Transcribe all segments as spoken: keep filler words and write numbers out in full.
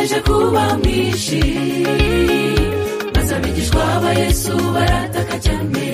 ukomeje kuba mwishi maze abigishwa ba Yesu barataka cyane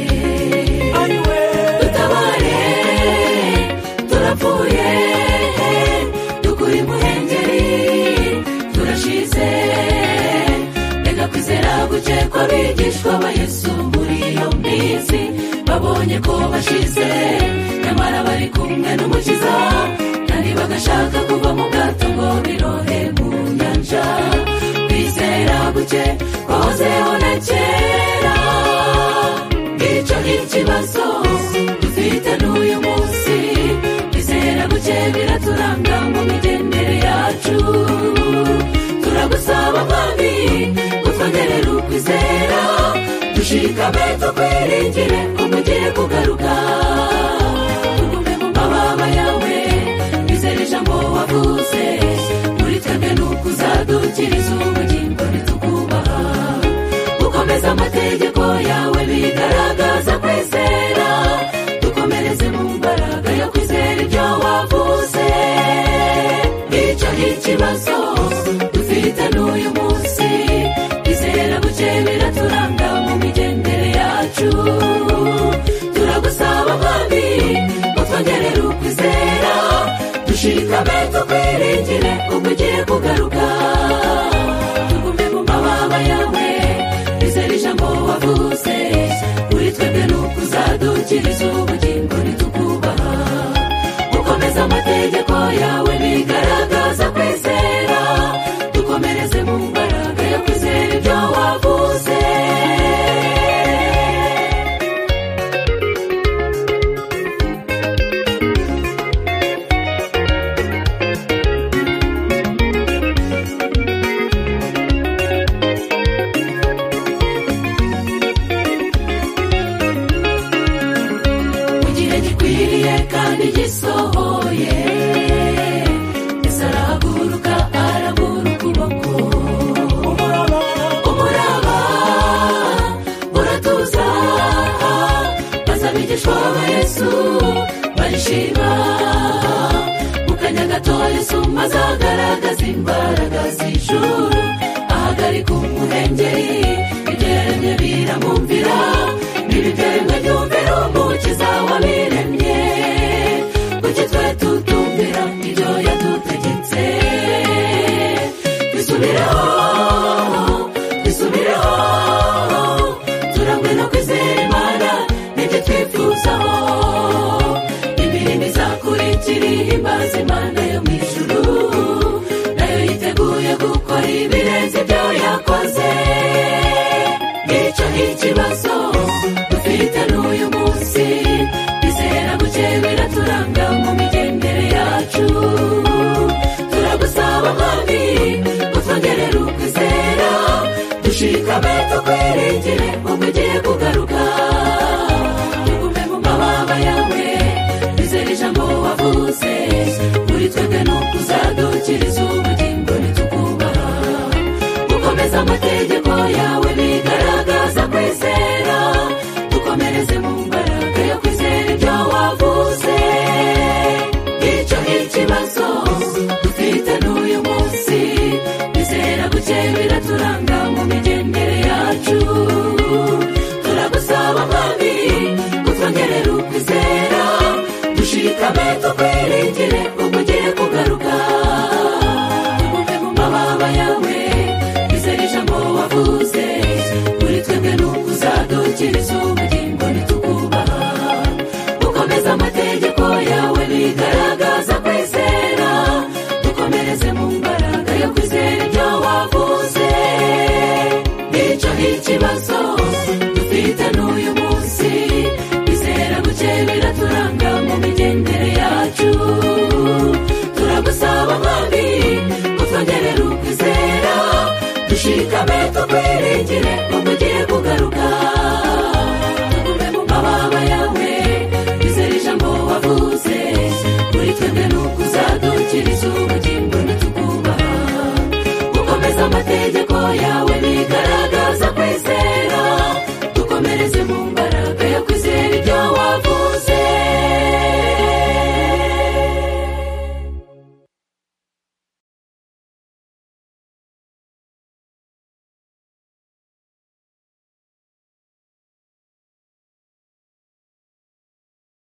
dutabare turapfuye dukuri muhengeri turashize reka kwizera guke kw'abigishwa ba Yesu muri iyo minsi babonye ko bashize nyamara bari kumwe n'umukiza kandi bagashaka kuva mu bwato ngo birohe mu nyanja kwizera guke kwahozeho na kera icyo ikibazo dufite n'uyu munsi kwizera guke biraturanga mu migendere yacu turagusaba mwami kutwongerera ukwizera dushikame tukwiringire umugiye kugaruka tugume mu mababa yawe bizera ijambo wavuze muri twebwe n'ukuzadukiriza ubugingo ntitukubaha gukomeza amategeko yawe bigaragaza kwizera dukomereze mu mbaraga yo kwizera ibyo wavuze icyo ikibazo dufite n'uyu munsi kwizera guke biraturanga mu migendere yacu turagusaba mwami utwongerera ukwizera dushikame tukwiringire ubwo ugiye kugaruka tugume mu mababa yawe bizera ijambo wavuze uri twebwe n'ukuzadukiriza ubugingo ntitukubaha gukomeza amategeko yawe bigaragaza kwizera dukomereze mu mbaraga yo kwizera ibyo wavuze mu gihe gikwiriye kandi gisohoye Yesu arahaguruka arabura ukuboko umuraba uratuza maze abigishwa ba Yesu barishima mu kanya gato Yesu maze agaragaza imbaraga z'ijuru ahagarika umuhengeri ibyaremye biramwumvira n'ibyaremwe byumvira umukiza wabiremye kuki twe tutumvira ibyo yadutegetse twisubireho twisubireho turangwe no kwizera Imana n'ibyo twifuzaho imirimo izakurikira ihimbaza Imana yo mu ijuru nayo yiteguye gukora ibirenze ibyo yakoze nicyo ikibazo dufite n'uyu munsi kwizera guke biraturanga mu migendere yacu turagusaba mwami utwongerera ukwizera dushikame tukwiringire ubwo ugiye kugaruka tugume mu mababa yawe bizera ijambo wavuze uri twebwe n'ukuzadukiriza ubugingo ntitukubaha gukomeza amategeko yawe bigaragaza kwizera dukomereze mu mbaraga yo kwizera ibyo wavuze icyo ikibazo dufite n'uyu munsi kwizera guke biraturanga mu migendere yacu turagusaba mwami utwongerera ukwizera dushikame tukwiringire ubwo ugiye kugaruka tugume mu mababa yawe bizera ijambo wavuze uri twebwe n'ukuzadukiriza ubugingo ntitukubaha gukomeza amategeko yawe bigaragaza kwizera dukomereze mu mbaraga yo kwizera ibyo wavuze nicyo ikibazo dufite n'uyu munsi kwizera guke biraturanga mu migendere yacu turagusaba mwami utwongerera ukwizera dushikame tukwiringire ubwo ugiye kugaruka